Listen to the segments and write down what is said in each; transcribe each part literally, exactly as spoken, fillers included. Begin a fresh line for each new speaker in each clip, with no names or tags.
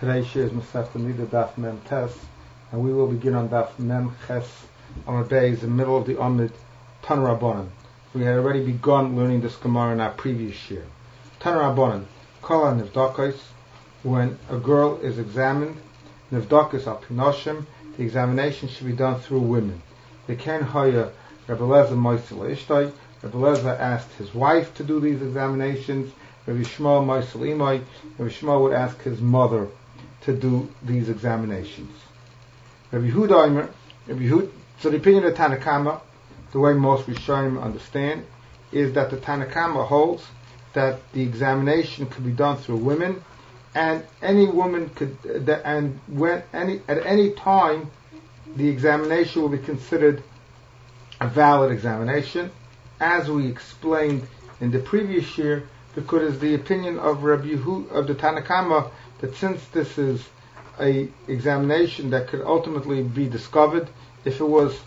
Today's shir is Masechta Nida Daf Mem Tes, and we will begin on Daf Mem Ches Amud Beis, in the middle of the Amud Tanu Rabbanan. We had already begun learning this Gemara in our previous shir. Tanu Rabbanan, Kol Nivdakos, when a girl is examined, Nivdakos al Pinoshim, the examination should be done through women. They can hire Rebbe Lezer Moisel Ishtai. Rebbe Lezer asked his wife to do these examinations. Rabbi Shmuel Moisel Imai. Rabbi Shmuel would ask his mother to do these examinations. Rabbi Yehuda Omer, Rabbi Yehuda, so the opinion of Tanna Kama, the way most Rishonim understand, is that the Tanna Kama holds that the examination could be done through women, and any woman could, and when any at any time, the examination will be considered a valid examination, as we explained in the previous year, because it's the opinion of Rabbi Yehuda, of the Tanna Kama, that since this is a examination that could ultimately be discovered if it was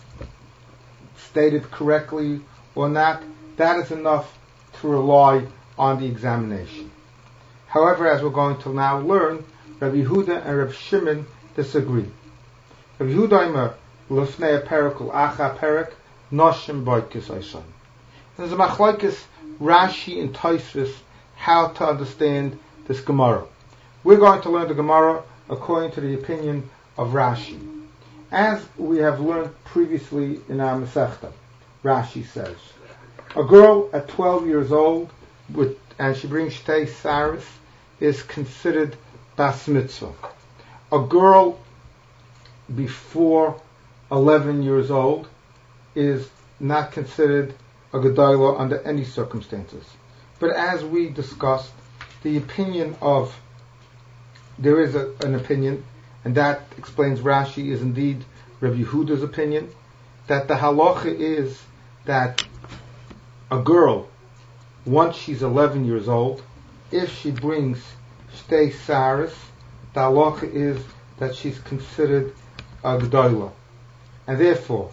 stated correctly or not, that is enough to rely on the examination. However, as we're going to now learn, Rabbi Yehuda and Rabbi Shimon disagree. Rabbi Yehuda Omer, Lefnei Perek Acha Perek, Noshim Boikis Oishon. There's a machlokes Rashi and Tosfos how to understand this Gemara. We're going to learn the Gemara according to the opinion of Rashi. As we have learned previously in our Masechta, Rashi says, a girl at twelve years old, with, and she brings Shtei Saris, is considered Bas Mitzvah. A girl before eleven years old is not considered a Gedolah under any circumstances. But as we discussed, the opinion of, there is a, an opinion, and that explains Rashi, is indeed Rabbi Yehuda's opinion, that the halacha is that a girl, once she's eleven years old, if she brings Shtei Saris, the halacha is that she's considered a Gedolah. And therefore,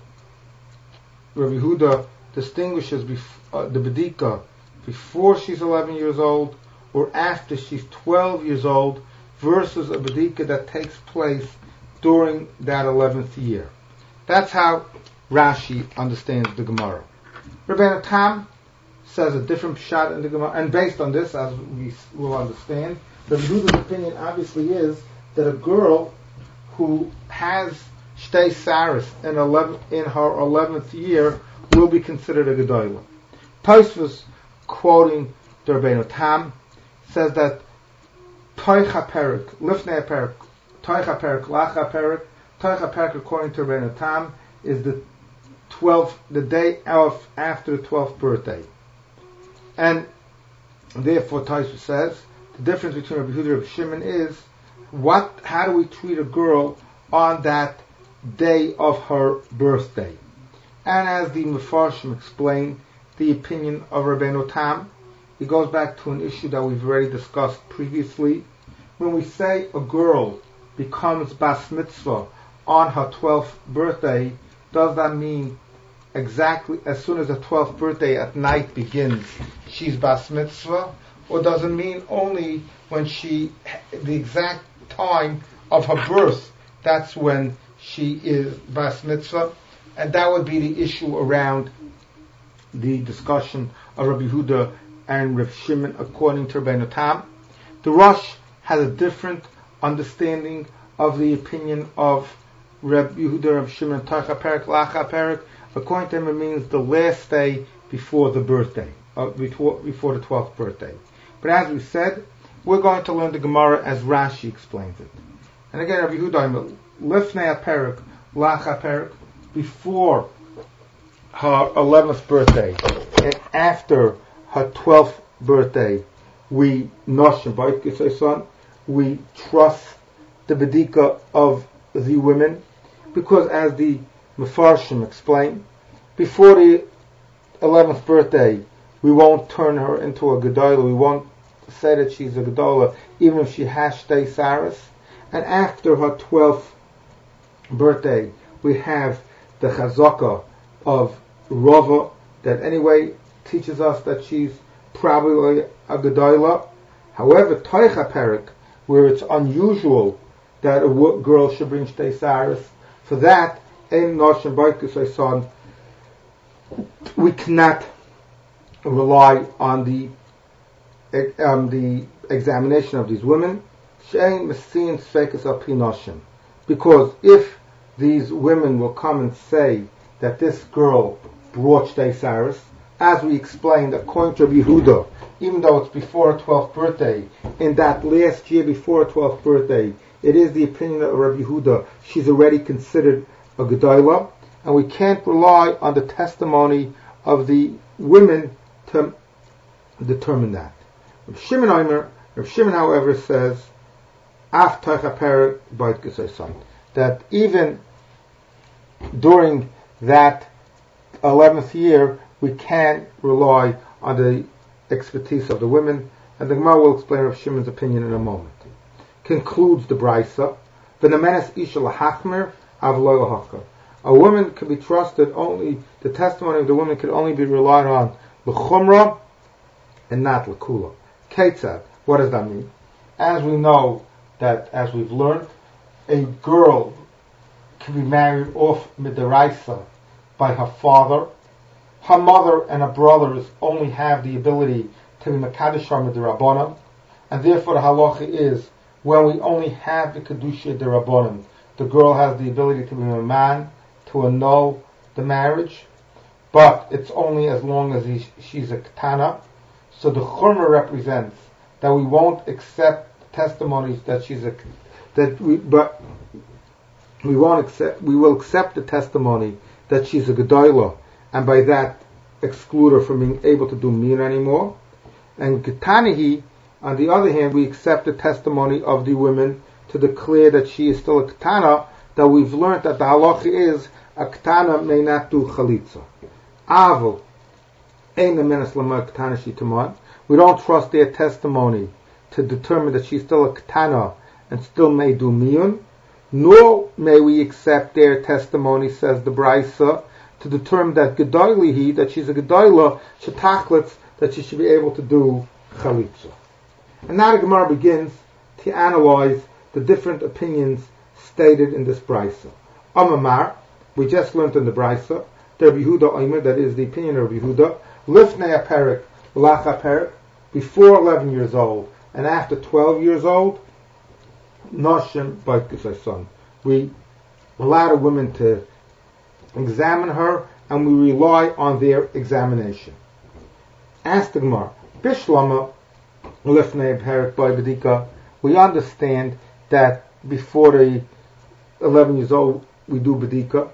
Rabbi Yehuda distinguishes bef- uh, the Bedika before she's eleven years old or after she's twelve years old versus a Bedika that takes place during that eleventh year. That's how Rashi understands the Gemara. Rabbeinu Tam says a different pshat in the Gemara, and based on this, as we will understand, the Yehuda's opinion obviously is that a girl who has Shtei Saris in, eleven, in her eleventh year will be considered a Gedolah. Tosfos, quoting the Rabbeinu Tam, says that Toicha Perek, Lifnei Perek, Toicha Perek, Lacha Perek, Toicha Perek, according to Rabbeinu Tam, is the twelfth, the day of after the twelfth birthday. And therefore Tosfos says the difference between Rabbi Yehuda and Rabbi Shimon is what, how do we treat a girl on that day of her birthday? And as the Mefarshim explain the opinion of Rabbeinu Tam, it goes back to an issue that we've already discussed previously. When we say a girl becomes Bas Mitzvah on her twelfth birthday, does that mean exactly as soon as the twelfth birthday at night begins, she's Bas Mitzvah? Or does it mean only when she, the exact time of her birth, that's when she is Bas Mitzvah? And that would be the issue around the discussion of Rabbi Yehuda and Rav Shimon according to Rabbeinu Tam. The Rosh has a different understanding of the opinion of Rabbi Yehuda and Rav Shimon, Toicha Perek, Lacha Perek. According to him, it means the last day before the birthday, uh, before, before the twelfth birthday. But as we said, we're going to learn the Gemara as Rashi explains it. And again, Rabbi Yehuda, Lifnei Perek, Lacha Perek, before her eleventh birthday and after her twelfth birthday, we noshim b'ikis son, we trust the bedika of the women, because as the Mefarshim explain, before the eleventh birthday, we won't turn her into a Gedolah, we won't say that she's a Gedolah, even if she has Shtei Saris, and after her twelfth birthday, we have the Chazaka of Rava, that anyway teaches us that she's probably a Gedolah. However, Toicha Perek, where it's unusual that a w- girl should bring shtei saris. For that, ein noshim baikus son, we cannot rely on the um, the examination of these women. Shein mesin sfekas al pi noshim, because if these women will come and say that this girl brought shtei saris, as we explained, according to Yehuda, even though it's before her twelfth birthday, in that last year before her twelfth birthday, it is the opinion of Rabbi Yehuda, she's already considered a gedolah, and we can't rely on the testimony of the women to determine that. Rav Shimon Omer, Rav Shimon, however, says, Af Teicha Beit Gesaysan, that even during that eleventh year, we can rely on the expertise of the women, and the Gemara will explain Rav Shimon's opinion in a moment. Concludes the Brisa, V'namenes isha lahachmer av lo lahachka. A woman can be trusted only, the testimony of the woman can only be relied on l'chumra and not l'kula. Ketzad, what does that mean? As we know, that as we've learned, a girl can be married off midaraisa by her father. Her mother and her brothers only have the ability to be Mekadosh Midirabanan, and therefore the halacha is, when we only have the Kedusha Dirabanan, the girl has the ability to be a man, to annul the marriage, but it's only as long as he, she's a Ketana. So the Churma represents that we won't accept testimonies that she's a, that we, but we won't accept, we will accept the testimony that she's a Gedolah, and by that exclude her from being able to do mir anymore. And Ketanihi, on the other hand, we accept the testimony of the women to declare that she is still a Ketana, that we've learned that the halacha is a Ketana may not do Chalitza. Avol, ein menes lama Ketana shitaman. We don't trust their testimony to determine that she's still a Ketana and still may do miyun, nor may we accept their testimony, says the Brisa, to determine that Gedoylihi, that she's a Gedoyla, Shetachlitz, that she should be able to do Chalitza. And now the Gemara begins to analyze the different opinions stated in this Brisa. Amamar, we just learned in the Brisa, the Rabbi Yehuda Omer, that is the opinion of Rabbi Yehuda, Lifnei Aperik, Lach Aperik, before eleven years old and after twelve years old, Noshim Beit Gesaysan. We allow the women to examine her, and we rely on their examination. Ask the Gemara, Bishlama Lifnei Aperik by Bedika, we understand that before the eleven years old we do Bedika,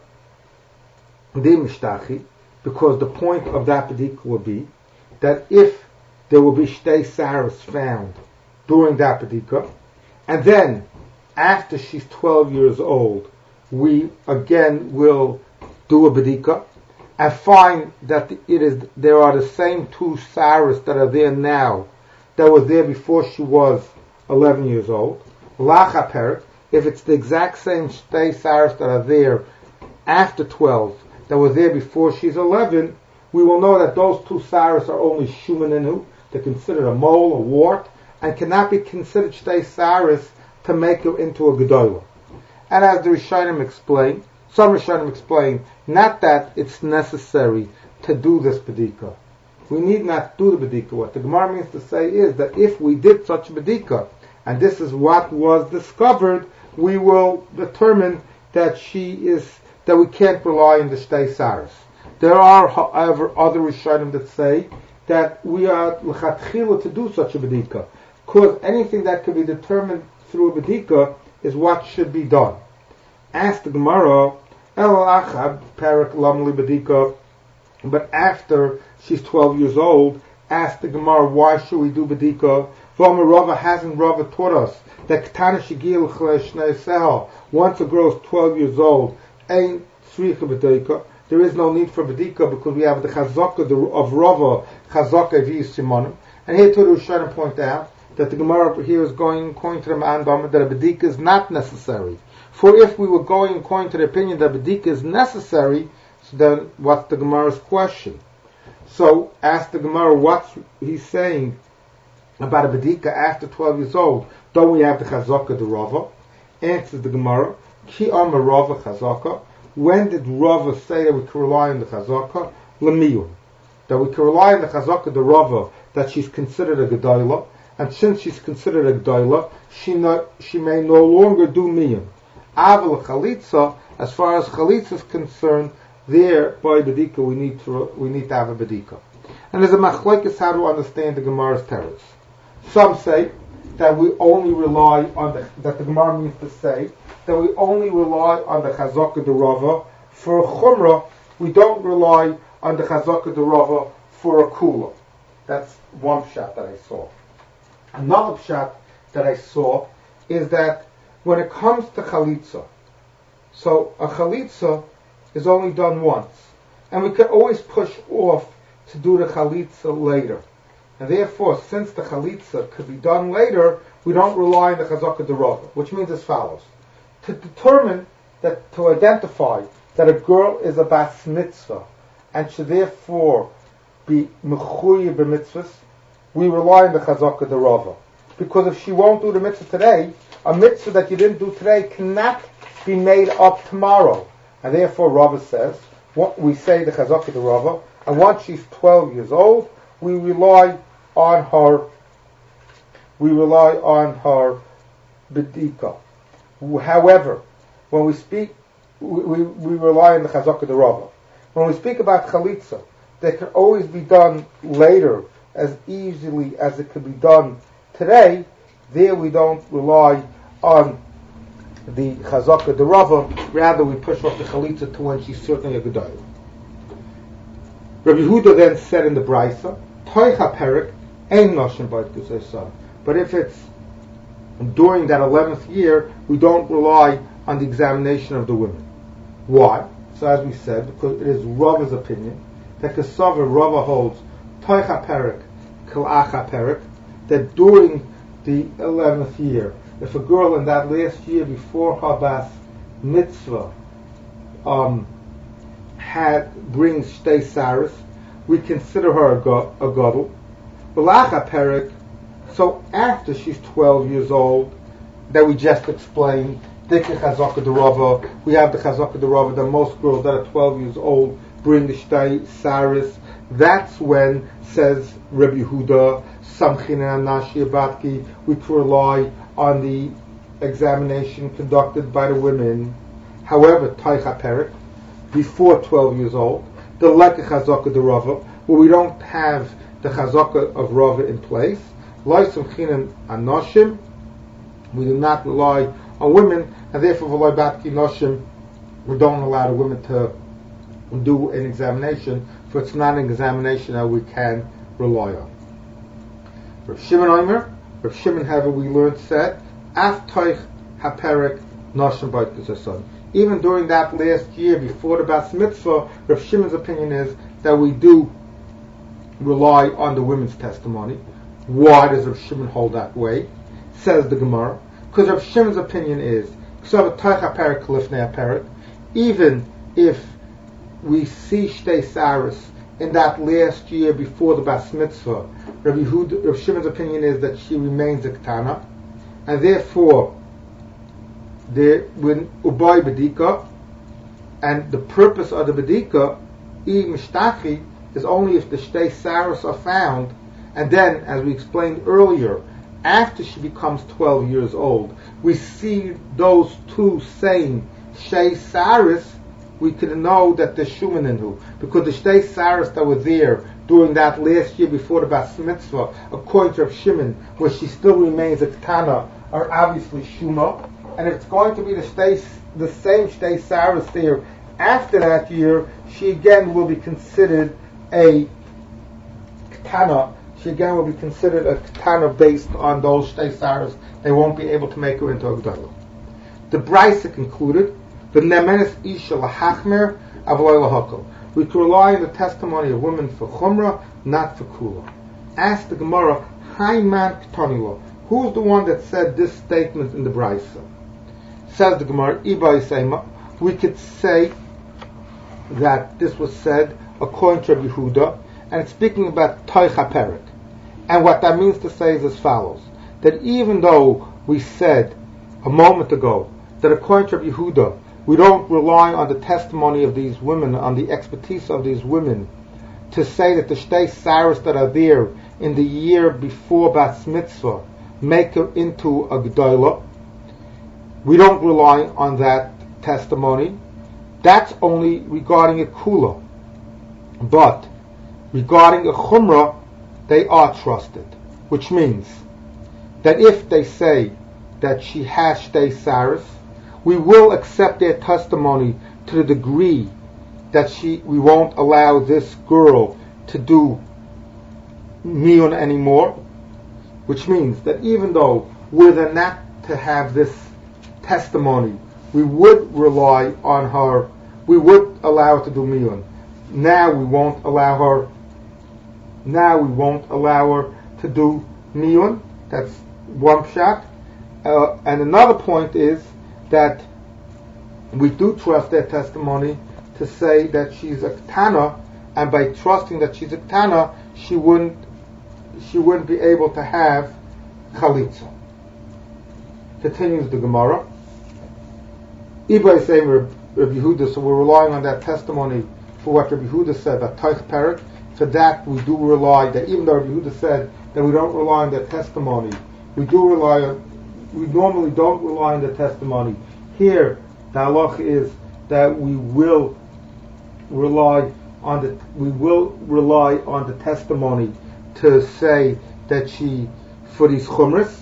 because the point of that Bedika will be that if there will be Shtei Saras found during that Bedika, and then after she's twelve years old, we again will do a Bedika and find that it is there are the same two Saras that are there now that were there before she was eleven years old. Lachaper, if it's the exact same Shtei Saras that are there after twelve that were there before she's eleven, we will know that those two Saras are only Shumaninu. They're considered a mole, a wart, and cannot be considered Shtei Saras to make her into a Gedolah. And as the Rishonim explain, some Rishonim explain, not that it's necessary to do this Bedika. We need not do the Bedika. What the Gemara means to say is that if we did such a Bedika, and this is what was discovered, we will determine that she is, that we can't rely on the Shtei Saras. There are, however, other Rishonim that say that we are l'chatchila to do such a Bedika, because anything that can be determined through a Bedika is what should be done. Ask the Gemara, El Achab Parak Lamli Bedika, but after she's twelve years old, ask the Gemara, why should we do Bedika? V'omer Rava, hasn't Rava taught us that Ketana Shigil Chleshnei Sehel, once a girl is twelve years old, ain't Sricha Bedika, there is no need for Bedika because we have the Chazaka of Rava, Chazaka Evi Simonim. And here too the Rishonim point out that the Gemara here is going according to the Ma'andam that a Bedika is not necessary. For if we were going according to the opinion that Bedika is necessary, so then what's the Gemara's question? So ask the Gemara, what's he saying about a bedika after twelve years old, don't we have the chazaka the Rava? Answers the Gemara, Ki Amar Rava chazaka. When did Rava say that we can rely on the chazaka? Lemiyun. That we can rely on the chazaka the Rava, that she's considered a gedolah, and since she's considered a gedolah, she, not, she may no longer do miyun. Aval chalitza, as far as chalitza is concerned, there by bedika we need to we need to have a bedika. And there's a machlokes how to understand the Gemara's teretz. Some say that we only rely on the, that the Gemara means to say that we only rely on the chazaka the Rava for a chumrah. We don't rely on the chazaka the Rava for a kula. That's one pshat that I saw. Another pshat that I saw is that when it comes to chalitza, so a chalitza is only done once, and we can always push off to do the chalitza later. And therefore, since the chalitza could be done later, we don't rely on the chazaka the Rava, which means as follows. To determine that, to identify that a girl is a bas mitzvah, and should therefore be mechuyev b'mitzvahs, we rely on the chazaka the Rava. Because if she won't do the mitzvah today, a mitzvah that you didn't do today cannot be made up tomorrow. And therefore Rava says, what we say the chazaka the Rava, and once she's twelve years old, we rely on her, we rely on her bedika. However, when we speak, we, we, we rely on the chazaka the Rava. When we speak about chalitza, that can always be done later as easily as it could be done today. There we don't rely on the chazaka the Rava. Rather, we push off the chalitza to when she's certainly a gedolah. Rabbi Yehuda then said in the Brisa, Toicha perik ein noshim b'ayit gusay. But if it's during that eleventh year, we don't rely on the examination of the women. Why? So as we said, because it is Rava's opinion that Kesava Rava holds Toicha perik Kalacha perik, that during the eleventh year, if a girl in that last year before her bas mitzvah um, had brings shtei saris, we consider her a, go, a gadol. B'lacha perik, so after she's twelve years old, that we just explained, Dikha chazaka the Rava, we have the chazaka the Rava that most girls that are twelve years old bring the shtei saris. That's when, says Rabbi Yehuda, Samchina and Nashi Abatki, we can rely on the examination conducted by the women. However, Taicha Perik, before twelve years old, the Lekha Chazaka the Rava, where we don't have the Chazaka of Rava in place, Lai Samchina and Nashim, we do not rely on women, and therefore, V'lai Batki Nashim, we don't allow the women to do an examination, for it's not an examination that we can rely on. Rav Shimon Omer, Rav Shimon, however, we learned said, Af Toich HaPerek Noshim Beit Kusason. Even during that last year before the Bas Mitzvah, Rav Shimon's opinion is that we do rely on the women's testimony. Why does Rav Shimon hold that way? Says the Gemara. Because Rav Shimon's opinion is, even if we see Shtei Saris in that last year before the Bas Mitzvah, Rav, Yehuda, Rav Shimon's opinion is that she remains a Ketana, and therefore, the, when Ubay Bedika, and the purpose of the Bedika, I Mishtachi, is only if the Shtei Saris are found, and then, as we explained earlier, after she becomes twelve years old, we see those two same Shtei Saris, we can know that the Shumaninu, because the Shtei Saris that were there during that last year before the Bas Mitzvah, according to Rav Shimon, where she still remains a Ketana, are obviously Shuma. And if it's going to be the, shtei, the same Shtei Saris there after that year, she again will be considered a Ketana. She again will be considered a Ketana based on those Shtei Saris. They won't be able to make her into a G'dayla. The Brisa concluded, the Nemenes Isha Lahachmer Avoy Lahakol. We can rely on the testimony of women for Chumrah, not for Kula. Ask the Gemara, Hayman K'tanila, who's the one that said this statement in the Brisa? Says the Gemara, Ibai Seima, we could say that this was said according to Rabbi Yehuda, and it's speaking about Toich HaPerek. And what that means to say is as follows, that even though we said a moment ago that according to Rabbi Yehuda, we don't rely on the testimony of these women, on the expertise of these women, to say that the shtei saras that are there in the year before Bas Mitzvah make her into a Gedolah. We don't rely on that testimony. That's only regarding a Kula. But regarding a Chumrah, they are trusted. Which means that if they say that she has shtei saras, we will accept their testimony to the degree that she, we won't allow this girl to do miyun anymore, which means that even though were there not to have this testimony, we would rely on her, we would allow her to do miyun. Now we won't allow her, now we won't allow her to do miyun. That's one shot. Uh, and another point is that we do trust their testimony to say that she's a Ketana, and by trusting that she's a Ketana, she wouldn't she wouldn't be able to have Chalitza. Continues the Gemara. Ibay saying Rabbi Yehuda, so we're relying on that testimony for what Rabbi Yehuda said, that Taich Perik. For that we do rely, that even though Rabbi Yehuda said that we don't rely on their testimony, we do rely on, we normally don't rely on the testimony. Here, the halach is that we will rely on the we will rely on the testimony to say that she for these chumras.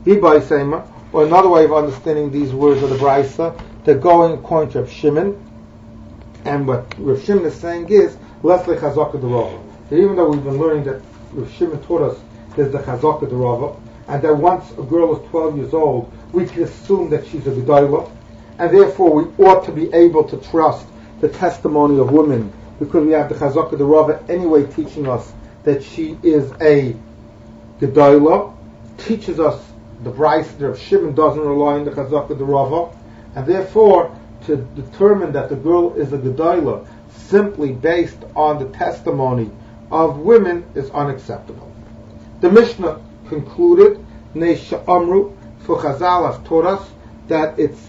Or another way of understanding these words of the Brisa, they're going according to Rav Shimon, and what Rav Shimon is saying is Leslie Chazaka Derava. Even though we've been learning that Rav Shimon taught us there's the Chazaka Derava, and that once a girl is twelve years old, we can assume that she's a Gedolah, and therefore we ought to be able to trust the testimony of women, because we have the Chazaka Derava anyway teaching us that she is a Gedolah, teaches us the Brisa of Shimon doesn't rely on the Chazaka Derava, and therefore to determine that the girl is a Gedolah simply based on the testimony of women is unacceptable. The Mishnah concluded, Neisha Amru, for Chazal have taught us that it's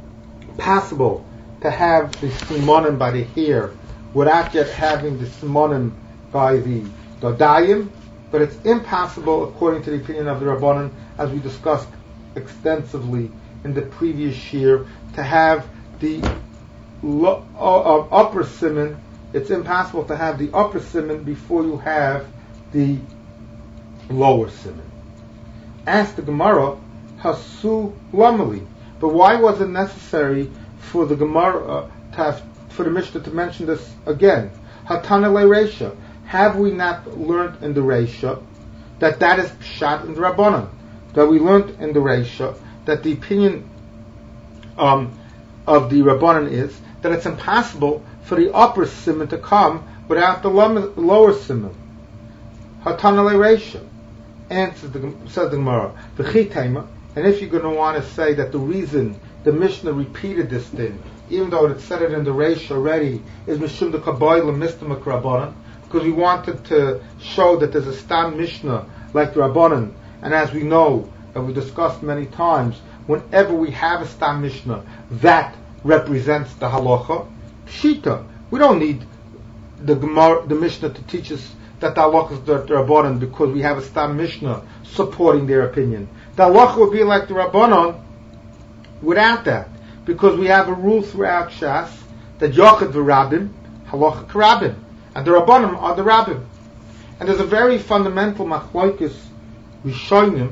possible to have the simonim by the hair without yet having the simonim by the dodayim, but it's impossible, according to the opinion of the Rabbanan, as we discussed extensively in the previous year, to have the lo- uh, upper simon. It's impossible to have the upper simon before you have the lower simon. Ask the Gemara, Hasu Lamali. But why was it necessary for the Gemara uh, to have, for the Mishnah to mention this again? Hatana le Reisha. Have we not learned in the Reisha that that is pshat in the Rabbanan? That we learned in the Reisha that the opinion um, of the Rabbanan is that it's impossible for the upper simon to come without the lower simon. Hatana le Reisha. Answers the, says the Gemara, V'chitema. And if you're going to want to say that the reason the Mishnah repeated this thing, even though it said it in the Reish already, is Mishum de Kabayla Mistam Rabbanan, because we wanted to show that there's a Stam Mishnah like the Rabbanan, and as we know, and we discussed many times, whenever we have a Stam Mishnah, that represents the Halacha. Pshita. We don't need the Gemara, the Mishnah to teach us that the Halacha is the, the Rabbanan, because we have a Stam Mishnah supporting their opinion. The halacha would be like the Rabbanon without that, because we have a rule throughout Shas that Yochid v'Rabbim, halacha k'Rabbim, and the Rabbanim are the Rabbim. And there's a very fundamental machlokes rishonim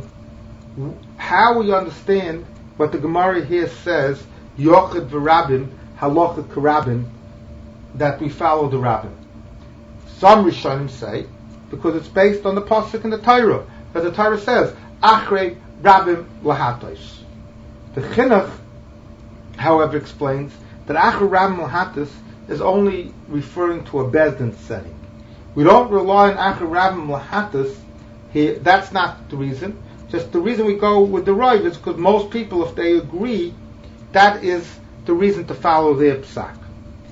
how we understand what the Gemara here says, Yochid v'Rabbim, halacha k'Rabbim, that we follow the Rabbim. Some rishonim say because it's based on the pasuk in the Torah, that the Torah says Achrei Rabbim Lahatos. The Chinuch, however, explains that Achrei Rabbim Lahatos is only referring to a Bezdin setting. We don't rely on Achrei Rabbim Lahatos here. That's not the reason. Just the reason we go with the Rav is because most people, if they agree, that is the reason to follow their psak.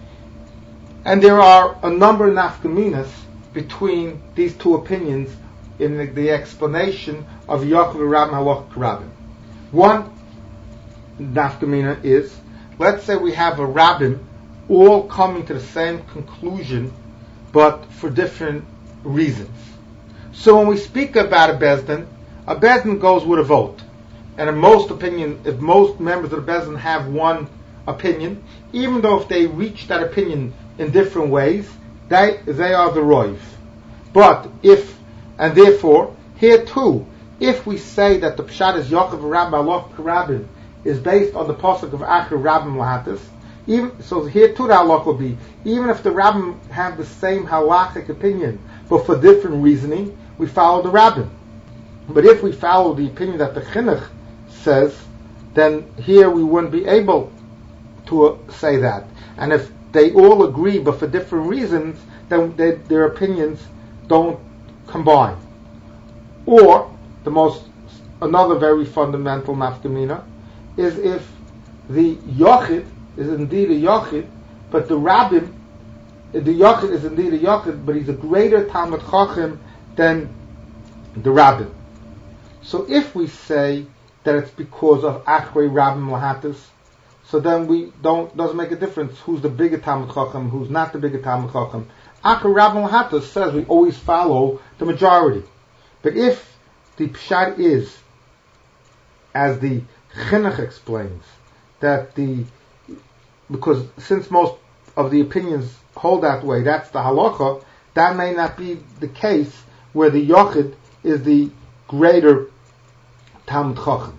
And there are a number of nafkaminas between these two opinions in the, the explanation of Yaakov Rabbim Halach Rabbim. One nafkamina is, let's say we have a rabbin all coming to the same conclusion, but for different reasons. So when we speak about a bezdin, a bezdin goes with a vote, and in most opinion, if most members of the bezdin have one opinion, even though if they reach that opinion in different ways, they they are the roiv. But if, and therefore, here too, if we say that the pshat is Yaakov Rabbim Halach Rabbim is based on the pasuk of Acher Rabbim Lahatis, even so here too the halach will be, even if the Rabbim have the same halachic opinion, but for different reasoning, we follow the Rabbim. But if we follow the opinion that the Chinuch says, then here we wouldn't be able to uh, say that. And if they all agree, but for different reasons, then they, their opinions don't combine. Or the most, another very fundamental nafkamina is if the Yochid is indeed a Yochid, but the Rabbim, the Yochid is indeed a Yochid, but he's a greater Talmud Chacham than the Rabbim. So if we say that it's because of Achrei Rabbim Lahatis, so then we don't, doesn't make a difference who's the bigger Talmud Chacham, who's not the bigger Talmud Chacham. Achrei Rabbim Lahatis says we always follow the majority. But if the pshat is, as the Chinuch explains, that the, because since most of the opinions hold that way, that's the halacha, that may not be the case where the Yochid is the greater Talmud Chacham.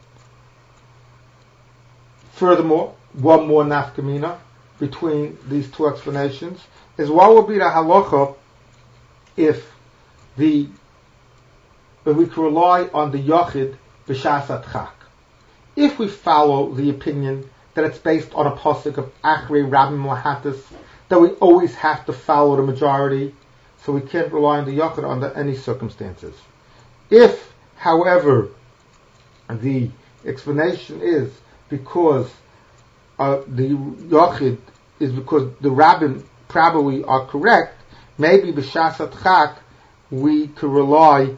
Furthermore, one more nafkamina between these two explanations is what would be the halacha if the if we can rely on the Yochid b'shas adchak. If we follow the opinion that it's based on a pasuk of Achrei Rabbim Lahatis, that we always have to follow the majority, so we can't rely on the Yochid under any circumstances. If, however, the explanation is because uh, the Yochid is because the Rabbim probably are correct, maybe b'shas adchak we could rely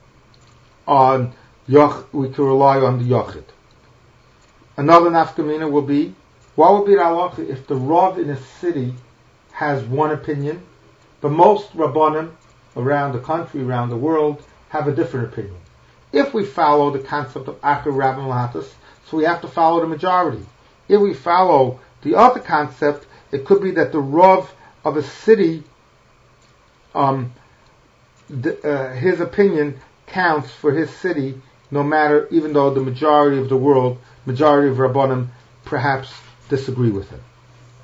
on Yoch, we can rely on the Yochid. Another nafkamina will be, what would be the halacha if the Rav in a city has one opinion, but most Rabbanim around the country, around the world, have a different opinion? If we follow the concept of Acher Rabbim Lahatis, so we have to follow the majority. If we follow the other concept, it could be that the Rav of a city, um, the, uh, his opinion counts for his city, no matter, even though the majority of the world, majority of Rabbanim, perhaps disagree with it.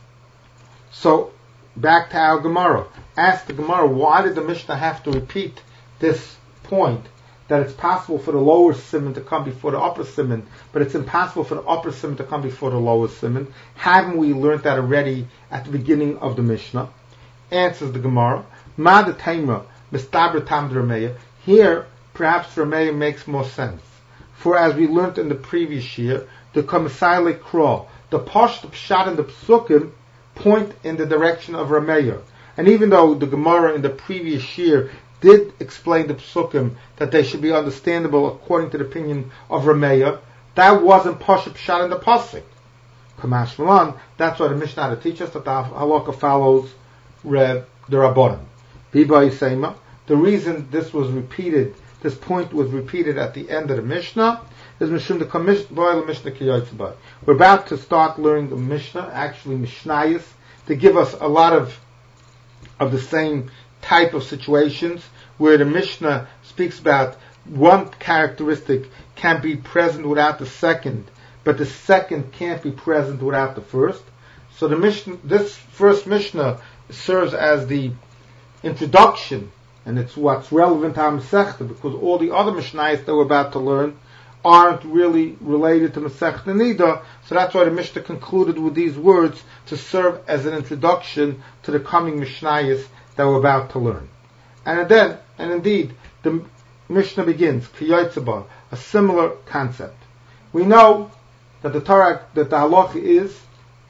So, back to our Gemara. Ask the Gemara, why did the Mishnah have to repeat this point, that it's possible for the lower siman to come before the upper siman, but it's impossible for the upper siman to come before the lower siman? Haven't we learned that already at the beginning of the Mishnah? Answers the Gemara, Ma de Taimra, Mistaber Tam Rameya. Here, perhaps Rameya makes more sense. For as we learned in the previous year, the Kamisai Kro, the Posh, the Pshat, and the Psukim point in the direction of Rameya. And even though the Gemara in the previous year did explain the Psukim that they should be understandable according to the opinion of Rameya, that wasn't Posh, Pshat, and the Pasuk. Kamash Malan, that's why the Mishnah teaches us that the halakha follows Reb, the Rabbanim. Biba Yisema, the reason this was repeated, this point was repeated at the end of the Mishnah, is Mishum the Mishnah Kiyotzabah. We're about to start learning the Mishnah, actually Mishnayos, to give us a lot of of the same type of situations where the Mishnah speaks about one characteristic can be present without the second, but the second can't be present without the first. So the Mishnah, this first Mishnah serves as the introduction, and it's what's relevant to Masechta, because all the other Mishnayos that we're about to learn aren't really related to Masechta Nida, so that's why the Mishnah concluded with these words to serve as an introduction to the coming Mishnayos that we're about to learn. And then, and indeed, the Mishnah begins, Kiyotzabah, a similar concept. We know that the Torah, that the halacha is,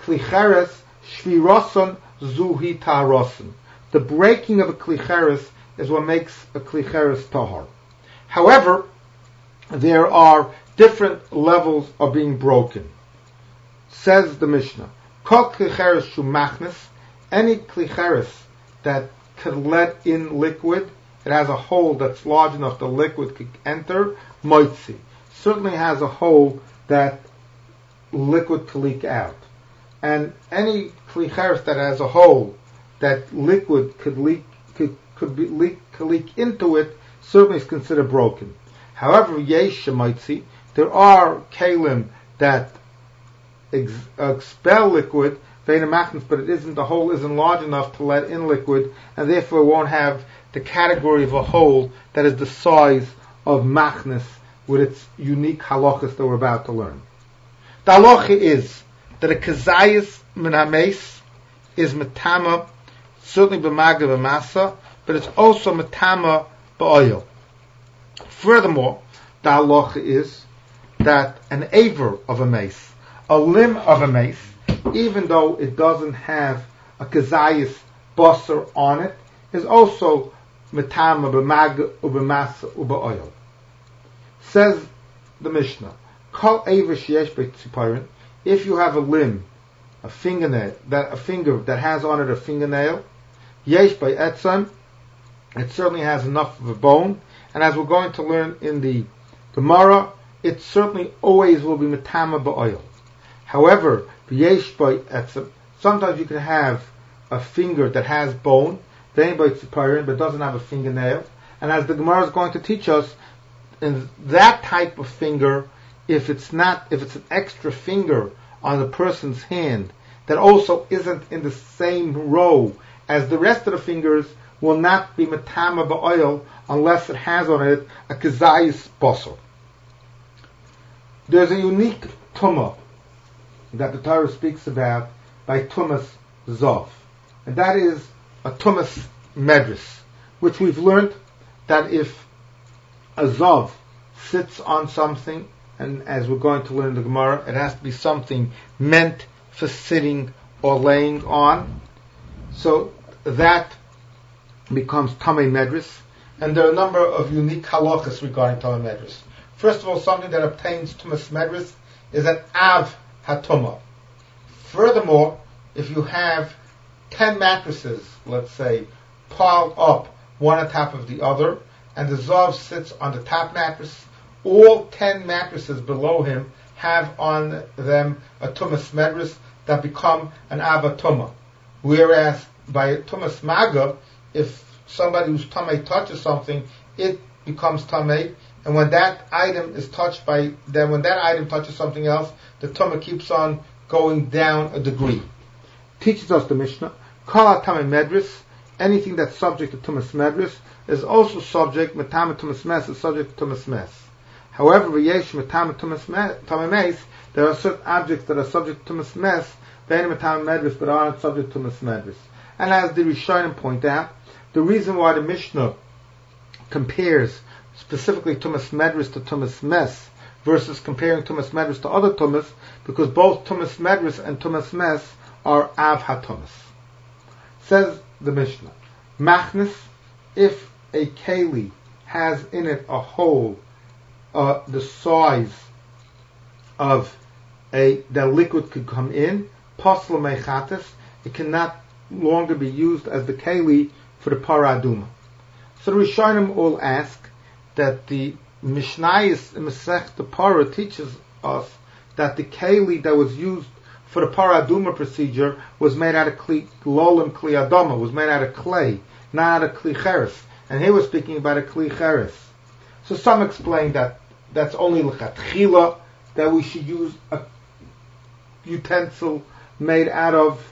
Klicheres Shviroson Zuhi Taroson. The breaking of a Klicheres is what makes a kli cheres tahor. However, there are different levels of being broken. Says the Mishnah, Kol kli cheres shu machnes, any kli cheres that could let in liquid, it has a hole that's large enough the liquid could enter, moitzi. Certainly has a hole that liquid could leak out. And any kli cheres that has a hole that liquid could leak could, could be leak could leak into it certainly is considered broken. However, yesh shemaitzi, there are kalim that ex, expel liquid, but it isn't, the hole isn't large enough to let in liquid, and therefore won't have the category of a hole that is the size of machnes with its unique halachas that we're about to learn. The halacha is that a kazayis min hameis is metama, certainly b'maga b'masa, but it's also metama b'oil. Furthermore, the halacha is that an aver of a mace, a limb of a mace, even though it doesn't have a kazayis basar on it, is also metama b'maga u'b'masa u'b'oil. Says the Mishnah, Kol aver sheyesh b'tziparin, if you have a limb, a fingernail, that a finger that has on it a fingernail, yesh by etzan, it certainly has enough of a bone, and as we're going to learn in the Gemara, it certainly always will be metama ba'oil. However, yesh by etzan, sometimes you can have a finger that has bone, then by tziparin, but doesn't have a fingernail, and as the Gemara is going to teach us, in that type of finger, if it's not, if it's an extra finger on the person's hand that also isn't in the same row as the rest of the fingers, will not be metama ba'oil unless it has on it a kazayis basar. There's a unique tumah that the Torah speaks about by tumas zov, and that is a tumas medris, which we've learned that if a zov sits on something, and as we're going to learn in the Gemara, it has to be something meant for sitting or laying on. So that becomes Tamei Medris. And there are a number of unique halachas regarding Tamei Medris. First of all, something that obtains Tumas Medris is an Av HaTumah. Furthermore, if you have ten mattresses, let's say, piled up one on top of the other, and the Zav sits on the top mattress, all ten mattresses below him have on them a Tumas Medris that become an Ava Tumah. Whereas by Tumas Maga, if somebody who's Tamei touches something, it becomes Tamei, and when that item is touched by, then when that item touches something else, the Tumah keeps on going down a degree. Teaches us the Mishnah, Kala Tamei Medris, anything that's subject to Tumas Medris, is also subject, Metama Tumas Mes is subject to Tumas Mes. However, V'yesh Metama Tumas Mes, there are certain objects that are subject to Tumas Mes, Ve'en Metama Medris, but aren't subject to Tumas Medris. And as the Rishonim point out, the reason why the Mishnah compares specifically Tumas Medris to Tumas Mes versus comparing Tumas Medris to other Tumas, because both Tumas Medris and Tumas Mes are Av HaTumas. Says the Mishnah, Machnis, if a keli has in it a hole uh, the size of a that liquid could come in, posla mechatis, it cannot longer be used as the keli for the paraduma. So the Rishonim all ask that the Mishnayos in Masechta Para teaches us that the keli that was used for the paraduma procedure was made out of kli, lolim kli adama, was made out of clay, not out of kli cheres. And here we're speaking about a kli cheres. So some explain that that's only l'chatchila, that we should use a utensil made out of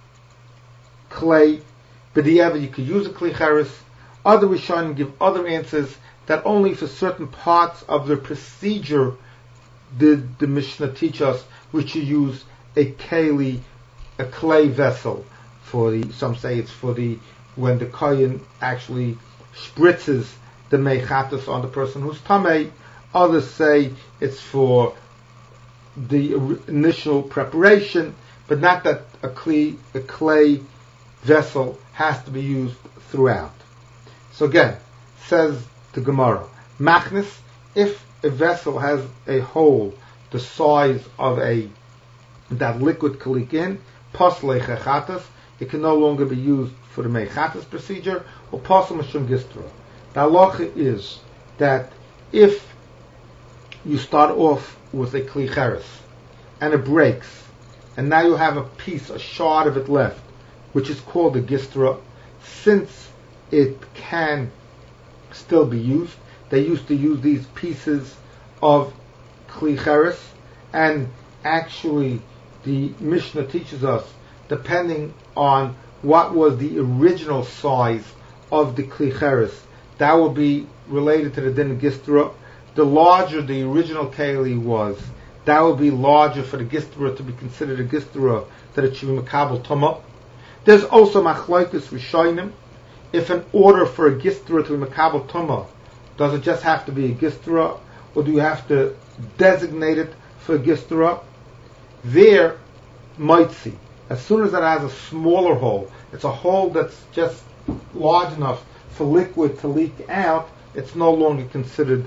clay, but the other you could use a kli cheres. Other Rishonim give other answers that only for certain parts of the procedure did the Mishnah teach us we should use a keli, a clay vessel for the. Some say it's for the when the kohen actually spritzes the mechatos on the person who's tamei. Others say it's for the initial preparation, but not that a clay, a clay vessel has to be used throughout. So again, says the Gemara, Machnis, if a vessel has a hole the size of a that liquid can leak in, Pasle Chechatas, it can no longer be used for the Mechatas procedure, or Pasle Mashum Gistra. The halacha is that if you start off with a Kli Cheres, and it breaks, and now you have a piece, a shard of it left, which is called a Gistra, since it can still be used, they used to use these pieces of Kli Cheres, and actually the Mishnah teaches us, depending on what was the original size of the Kli Cheres, that would be related to the din Gistra. The larger the original Keli was, that would be larger for the Gistra to be considered a Gistra, that it should be Makabel Toma. There's also Machlokes Rishonim. If an order for a Gistra to be Makabel Toma, does it just have to be a Gistra, or do you have to designate it for a Gistra? There, Maitzi, as soon as it has a smaller hole, it's a hole that's just large enough for liquid to leak out, it's no longer considered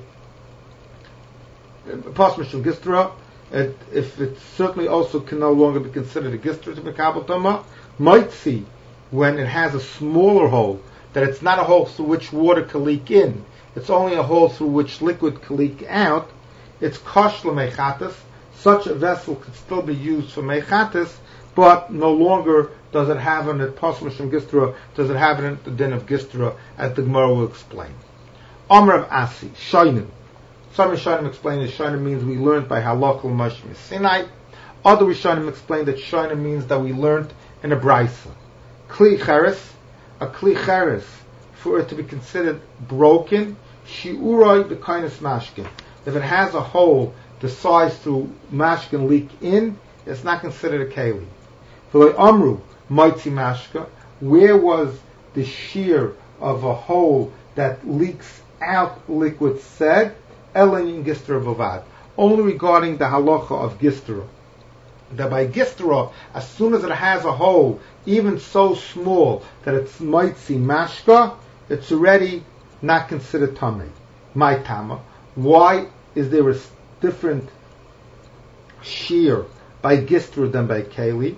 Pasmashal Gistra. It, if it certainly also can no longer be considered a Gistra to Mekabel Tama, might see when it has a smaller hole, that it's not a hole through which water can leak in, it's only a hole through which liquid can leak out, it's kosh l'mechatas. Such a vessel could still be used for mechatas, but no longer does it have an Pasmashal Gistra, does it have an the din of Gistra, as the Gemara will explain. Amr of Asi, Shainim. Some Rishonim explain that Shainim means we learned by Halakha Moshe Sinai. Other Rishonim explain that Shainim means that we learned in a Braisa. Kli Cheres, a Kli Cheres, for it to be considered broken, Shi'uroi b'kainis mashkin. If it has a hole the size through mashkin leak in, it's not considered a keli. For Amru, Maitzi Mashka, where was the shear of a hole that leaks out liquid said? Elin Gistra Bavad. Only regarding the halacha of Gistra. That by Gistra, as soon as it has a hole, even so small that it's Maitzi Mashka, it's already not considered Tamei. My Tama. Why is there a different shear by Gistra than by Keli?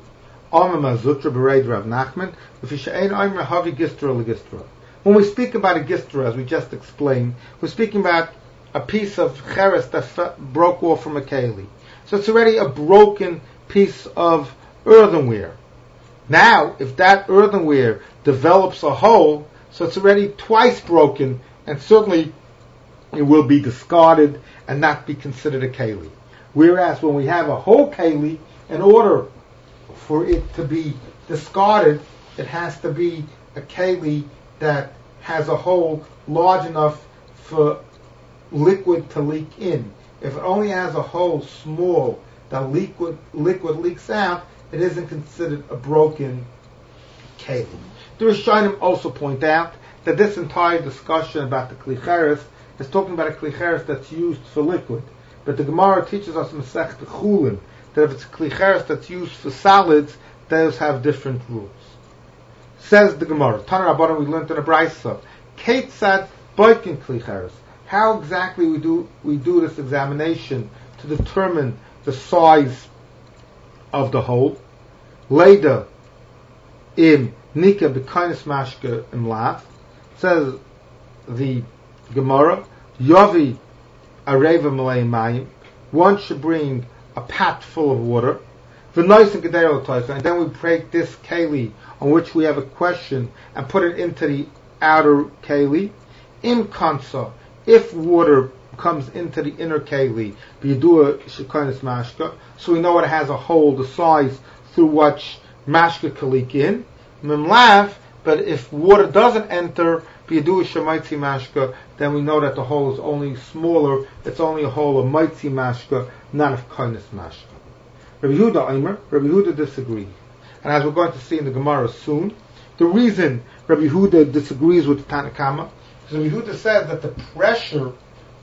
When we speak about a Gistra, as we just explained, we're speaking about a piece of cheres that f- broke off from a Keli. So it's already a broken piece of earthenware. Now, if that earthenware develops a hole, so it's already twice broken, and certainly it will be discarded and not be considered a Keli. Whereas when we have a whole Keli, in order for it to be discarded, it has to be a Keli that has a hole large enough for liquid to leak in. If it only has a hole small that liquid liquid leaks out, it isn't considered a broken Keli. The Rishonim also point out that this entire discussion about the Kli Cheres is talking about a Kli Cheres that's used for liquid. But the Gemara teaches us in Masechet Chulin that if it's a Kli Cheres that's used for solids, those have different rules. Says the Gemara, Taner Rabbanan, we learned in a Braisa, Ketzad Boikin Kli Cheres. How exactly we do we do this examination to determine the size of the hole? Later, in Nika B'kainis Mashka im Lav, says the Gemara, Yovi Areva Malay Mayim, one should bring a pot full of water, V'nois and Gedero Toicha, and then we break this Keli on which we have a question and put it into the outer Keli. Im Kansa, if water comes into the inner Keli, B'yidua Shekainis Mashka, so we know it has a hole the size through which Mashka can leak in. Mimlav, but if water doesn't enter B'yidua Shemaitzi Mashka, then we know that the hole is only smaller, it's only a hole of Maitzi Mashka, not of Kainis Mashka. Rabbi Yehuda Eimer, Rabbi Yehuda disagrees. And as we're going to see in the Gemara soon, the reason Rabbi Yehuda disagrees with the Tanakama is Rabbi Yehuda says that the pressure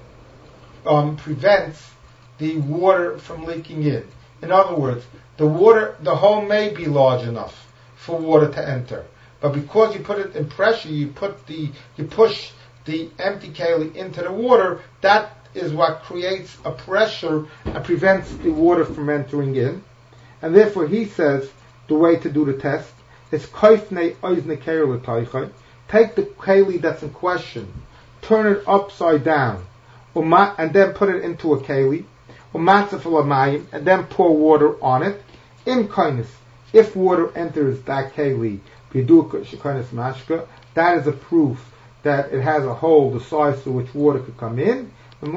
um, prevents the water from leaking in. In other words, the water, the hole may be large enough for water to enter, but because you put it in pressure, you put the you push the empty keli into the water, that is what creates a pressure and prevents the water from entering in. And therefore he says the way to do the test is kaifnei oizne keli l'toichai. Take the keli that's in question, turn it upside down, and then put it into a keli, and then pour water on it. In kindness, if water enters that keli, that is a proof that it has a hole the size to which water could come in. And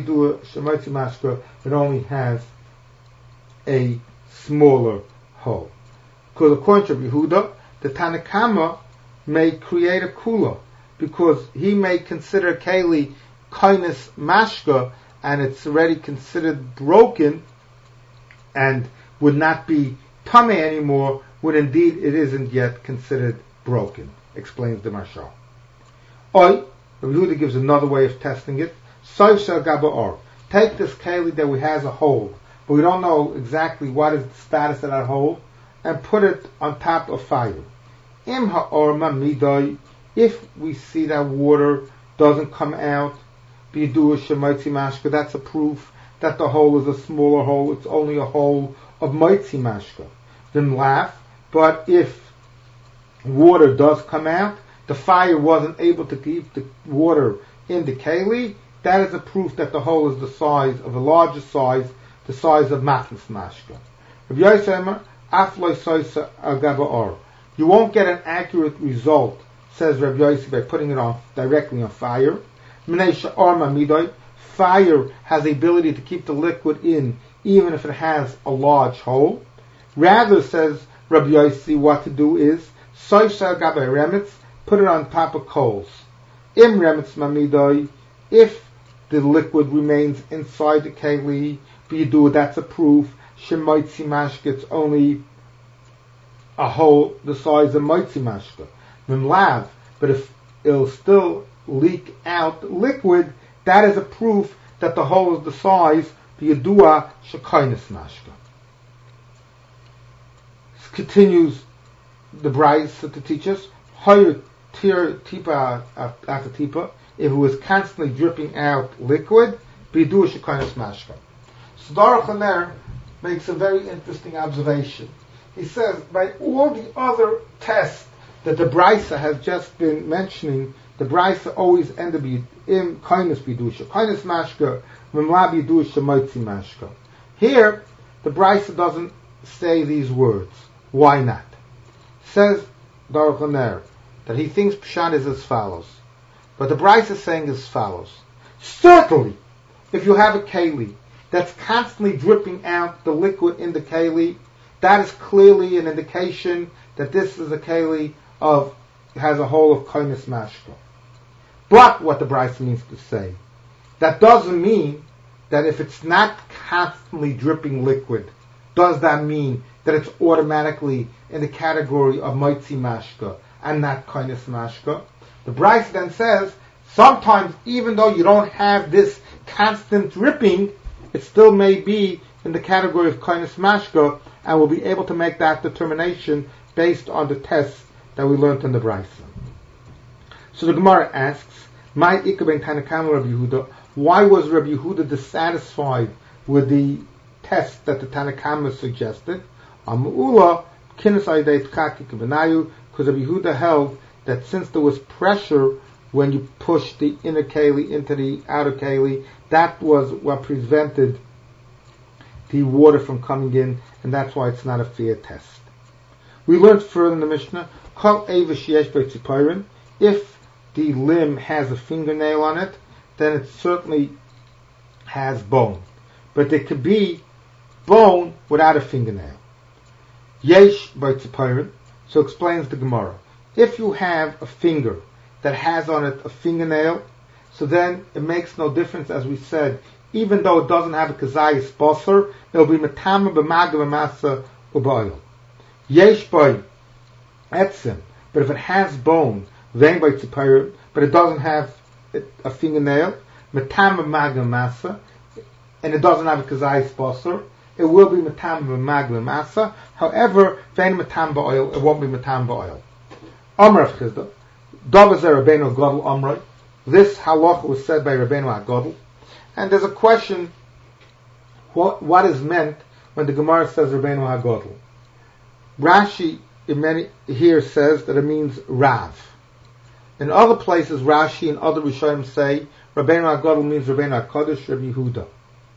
it only has a smaller hole. Because according to Yehuda, the Tanakama may create a kula, because he may consider keli kindness mashka, and it's already considered broken and would not be tameh anymore, when indeed it isn't yet considered broken, explains the Mashal. Oi, Yehuda gives another way of testing it. Soif shel gaba'or. Take this keli that we has a hole, but we don't know exactly what is the status of that hole, and put it on top of fire. Im ha'or mamidoi. If we see that water doesn't come out, b'yidu shemaitzi mashka, that's a proof that the hole is a smaller hole. It's only a hole of maitzi mashka. Then laugh. But if water does come out, the fire wasn't able to keep the water in the keli, that is a proof that the hole is the size of a larger size, the size of machnas mashka. Rabbi Yosef afloi soisa al gaba'or. You won't get an accurate result, says Rabbi Yosef, by putting it on directly on fire. Fire has the ability to keep the liquid in, even if it has a large hole. Rather, says Rabbi Yosef, what to do is soisa gabe remetz, put it on top of coals. Im remetz mamidoi, if the liquid remains inside the keli, b'yidu, that's a proof. Shemaitzi mashka, it's only a hole the size of maitzi mashka. Mimlav, but if it'll still leak out liquid, that is a proof that the hole is the size b'yidua shekainis mashka. Continues the Braisa to teach us, higher tier tipa after tipa, if it was constantly dripping out liquid, b'yidua shekainis mashka. So Baruch Haner makes a very interesting observation. He says, by all the other tests that the Braisa has just been mentioning, the Braisa always end up in kindness bidusha, kindness mashka, mimla bidusha, maitzi mashka. Here, the Braisa doesn't say these words. Why not? Says Baruch Haner that he thinks Pshat is as follows, but the Braisa is saying as follows. Certainly, if you have a keli that's constantly dripping out the liquid in the keli, that is clearly an indication that this is a keli of has a hole of kindness mashka. But what the Braisa means to say, that doesn't mean that if it's not constantly dripping liquid, does that mean that it's automatically in the category of maitzi mashka and not kindness mashka? The Braisa then says, sometimes even though you don't have this constant dripping, it still may be in the category of kindness mashka, and we'll be able to make that determination based on the tests that we learned in the Braisa. So the Gemara asks, "My ikaben Tanakama Rabbi Yehuda, why was Rabbi Yehuda dissatisfied with the test that the Tanakama suggested?" Amula kinas aydei tkaki kebenayu, because Rabbi Yehuda held that since there was pressure when you push the inner keli into the outer keli, that was what prevented the water from coming in, and that's why it's not a fair test. We learned further in the Mishnah, Kol Eivish Yesh B'Tziporin, if the limb has a fingernail on it, then it certainly has bone. But there could be bone without a fingernail. Yesh B'Tziporin, so explains the Gemara. If you have a finger that has on it a fingernail, so then it makes no difference, as we said, even though it doesn't have a kazayis basar, it'll be metama b'maga b'masa u'ba'il. Yesh by etzim, but if it has bone, vein by tzipayr, but it doesn't have a fingernail, metama b'maga b'masa, and it doesn't have a kazayis basar, it will be metama b'maga b'masa. However, vein metama ba'il, it won't be metama ba'il. Amr of Chisda, Davazer Rabbeinu Gadol Amroi. This halacha was said by Rabbeinu HaGadol. And there's a question, what, what is meant when the Gemara says Rabbeinu HaGadol? Rashi in many, here says that it means Rav. In other places, Rashi and other Rishonim say Rabbeinu HaGadol means Rabbeinu HaKadosh, Rabbi Yehuda.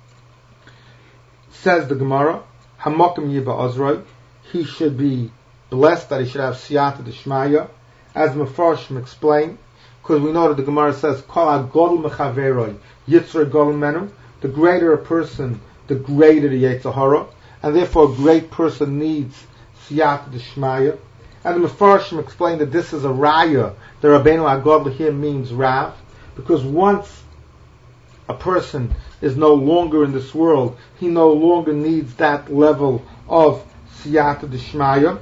Says the Gemara, Hamakim Yiba Ozroi, he should be blessed, that he should have Siyata D'Shmaya, as Mefarshim explain, because we know that the Gemara says, Kol HaGadol Mechaveroi, Yitzra Gadol Menu, the greater a person, the greater the Yetzer Hara, and therefore a great person needs Siyata D'Shmaya. And the Mefarshim explain that this is a Raya, the Rabbeinu HaGadol here means Rav, because once a person is no longer in this world, he no longer needs that level of Siyata D'Shmaya.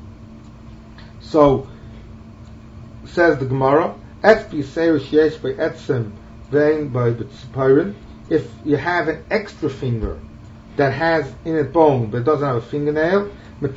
So, says the Gemara, if you have an extra finger that has in it bone but doesn't have a fingernail,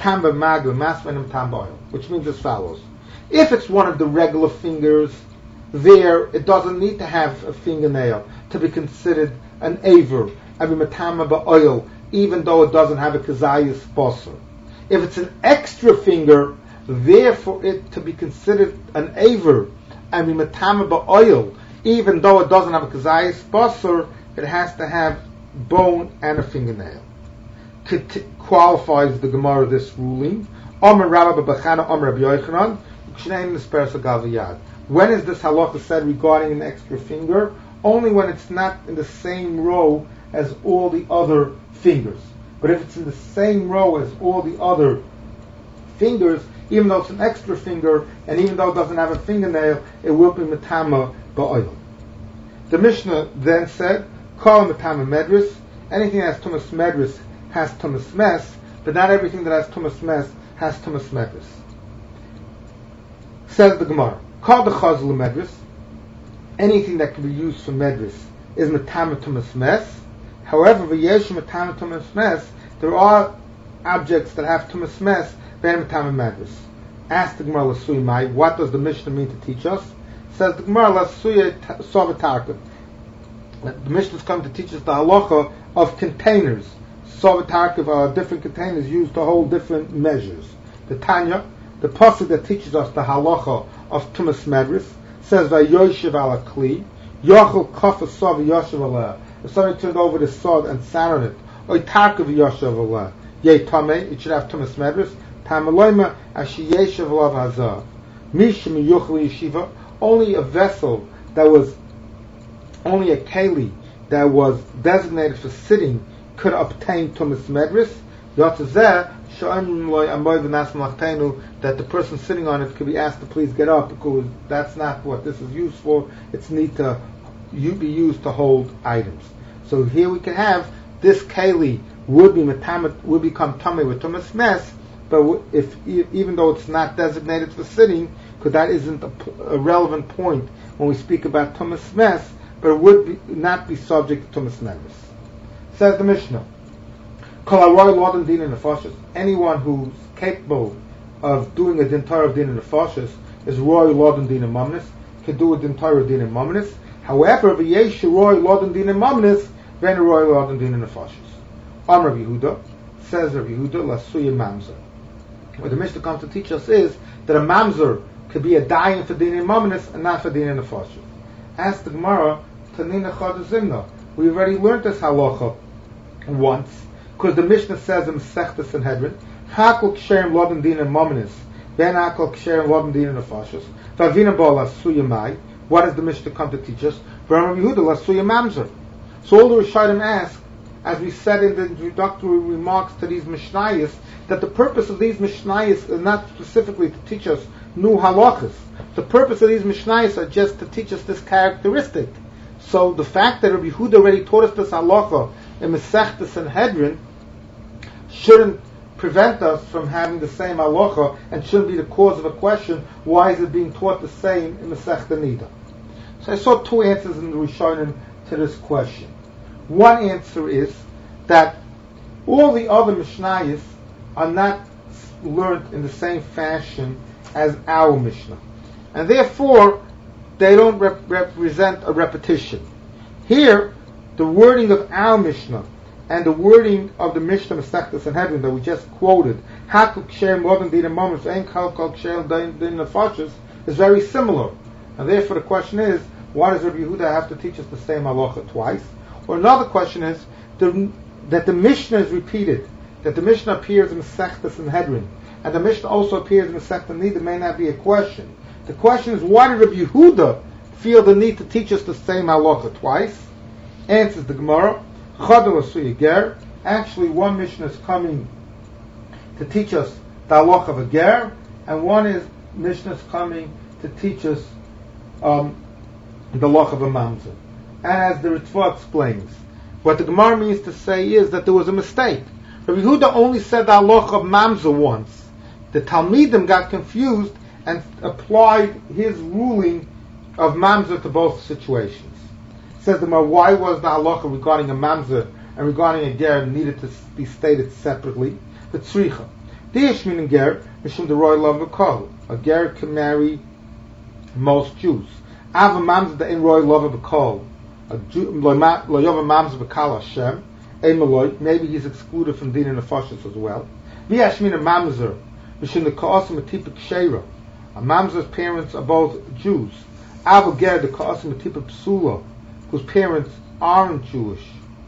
which means as follows. If it's one of the regular fingers, there it doesn't need to have a fingernail to be considered an aver, oil, even though it doesn't have a kazayas basar. If it's an extra finger, therefore it to be considered an aver, and be matama oil, even though it doesn't have a kazayas basar, it has to have bone and a fingernail. It qualifies the Gemara this ruling. When is this halacha said regarding an extra finger? Only when it's not in the same row as all the other fingers. But if it's in the same row as all the other fingers, even though it's an extra finger, and even though it doesn't have a fingernail, it will be metama ba'oil. The Mishnah then said, Kol metama medris, anything that has tumas medris has tumas mes, but not everything that has tumas mes has tumas medris. Says the Gemara, Kol the chazal medris, anything that can be used for medris is metama tumas mes. However, v'yesh metama tumas mes, there are objects that have tumas mes, ben metama medris. Ask the Gemara Lasui Mai, what does the Mishnah mean to teach us? Says the Gemara Lasui Sovatarka. The Mishnah is coming to teach us the halacha of containers. Sovatarka are different containers used to hold different measures. The Tanya, the pasuk that teaches us the halacha of tumas medris, says Vayoshev ala kli, Yochel kofa sov Yoshev ala. If somebody turned over the sword and sat on it, or Tarka Yoshev ala, Ye Tame, it should have tumas medris. Tamaloima ashiyeshev lav hazah. Mishim yuchli yeshiva. Only a vessel that was, only a keli that was designated for sitting could obtain tumas medris. Yotzeh sho'im loy amoy v'nas malachtenu, that the person sitting on it could be asked to please get up, because that's not what this is used for. It's need to you be used to hold items. So here we can have this keli would be metamet, would become tummy with tumas mes. But if even though it's not designated for sitting, because that isn't a, a relevant point when we speak about tumas mes, but it would be, not be subject to tumas medris. Says the Mishnah, anyone who's capable of doing a din Torah of din in nefashos is roy lodin din in mamnis, can do a din Torah of din in mamnis. However, v'yesh roy lodin din in mamnis, then roy lodin din in nefashos. Amar Yehuda, says Rabbi Yehuda, lasuya mamzer. What the Mishnah comes to teach us is that a mamzer could be a dying for din in mamnis and not for din in nefashos. Ask the Gemara, Tanina Chad Zimna. We already learned this halacha once, because the Mishnah says in Masechta Sanhedrin, Hakol ksherim lodin din in mamnis, ben hakol ksherim lodin din in nefashos. Vavina ba lasuya mai. What does the Mishnah come to teach us? Rabbi Yehuda lasuya mamzer. So all the Rishonim ask, as we said in the introductory remarks to these Mishnayos, that the purpose of these Mishnayos is not specifically to teach us new halachas. The purpose of these Mishnayos are just to teach us this characteristic. So the fact that Rabbi Yehuda already taught us this halacha in Masechta Sanhedrin shouldn't prevent us from having the same halacha, and shouldn't be the cause of a question, why is it being taught the same in Masechta Nida? So I saw two answers in the Rishonim to this question. One answer is that all the other Mishnayos are not learned in the same fashion as our Mishnah. And therefore, they don't rep- represent a repetition. Here, the wording of our Mishnah and the wording of the Mishnah Masechta Sanhedrin that we just quoted, is very similar. And therefore the question is, why does Rabbi Yehuda have to teach us the same halacha twice? Or another question is, the, that the Mishnah is repeated, that the Mishnah appears in Masechta Sanhedrin, and the Mishnah also appears in Masechta Nida may not be a question. The question is, why did Rabbi Yehuda feel the need to teach us the same halacha twice? Answers the Gemara, Chadal Asui Ger. Actually, one Mishnah is coming to teach us the halacha of a ger, and one is Mishnah is coming to teach us um, the halacha of a mamzer. As the Ritva explains, what the Gemara means to say is that there was a mistake. Rabbi Yehuda only said the halacha of mamzer once. The Talmidim got confused and applied his ruling of mamzer to both situations. Says the Gemara, why was the halacha regarding a mamzer and regarding a ger needed to be stated separately? The tzricha. The Yishmin and ger, mishum the royal love of kol. A ger can marry most Jews. Av a mamzer the in royal love of kol. A Jew lo yov a mamzer b'kal Hashem. Ein meloy. Maybe he's excluded from din and nefashos as well. The Yishmin a mamzer mishum the ka'asim atipik sheira. A mamzer's parents are both Jews. Av a ger the ka'asim atipik psula, whose parents aren't Jewish.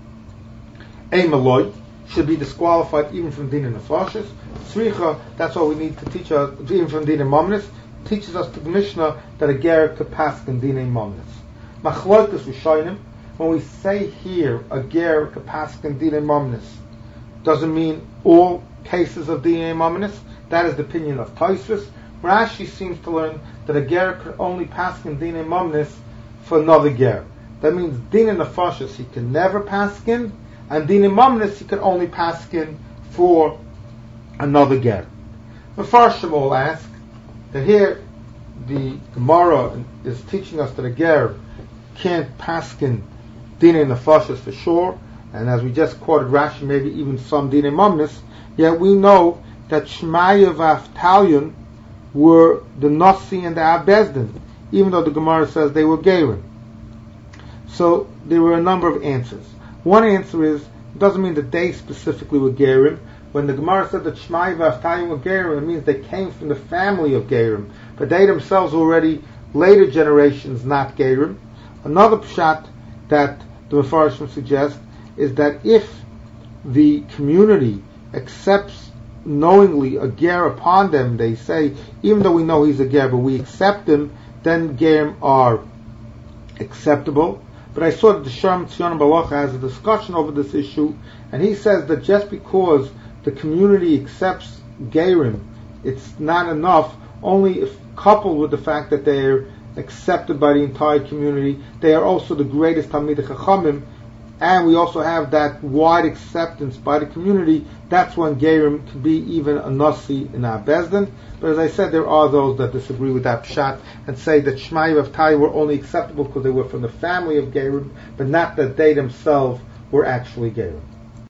Ein meloy should be disqualified even from din and nefashos. Tzricha, that's what we need to teach us, even from din and momnis, teaches us to the Mishnah that a ger could pass in din and momnis. Machloikus Rishonim, when we say here a ger could pass in din and momnis, doesn't mean all cases of din and momnis. That is the opinion of Tosfos. Rashi seems to learn that a ger could only pass in din and momnis for another ger. That means din and nefashos he can never pass in, and din and momnis he could only pass in for another ger. The Mefarshim all ask that here the Gemara is teaching us that a ger can't paskin din and nefashos for sure, and as we just quoted Rashi, maybe even some din and momnis. Yet we know that Shmaya v'Avtalyon were the Nasi and the Abezdin, even though the Gemara says they were gerim. So there were a number of answers. One answer is, it doesn't mean that they specifically were gerim. When the Gemara said that Shmai v'Avtalyon were gerim, it means they came from the family of gerim, but they themselves were already later generations not gerim. Another pshat that the Mefarshim suggest is that if the community accepts knowingly a ger upon them, they say, even though we know he's a ger, but we accept him, then gerim are acceptable. But I saw that the Sharm Tzion Balacha has a discussion over this issue, and he says that just because the community accepts gerim, it's not enough, only if coupled with the fact that they're accepted by the entire community, they are also the greatest Talmidei Chachamim, and we also have that wide acceptance by the community. That's when gerim can be even a nasi in our bezdin. But as I said, there are those that disagree with that pshat and say that Shmai of Tai were only acceptable because they were from the family of gerim, but not that they themselves were actually gerim.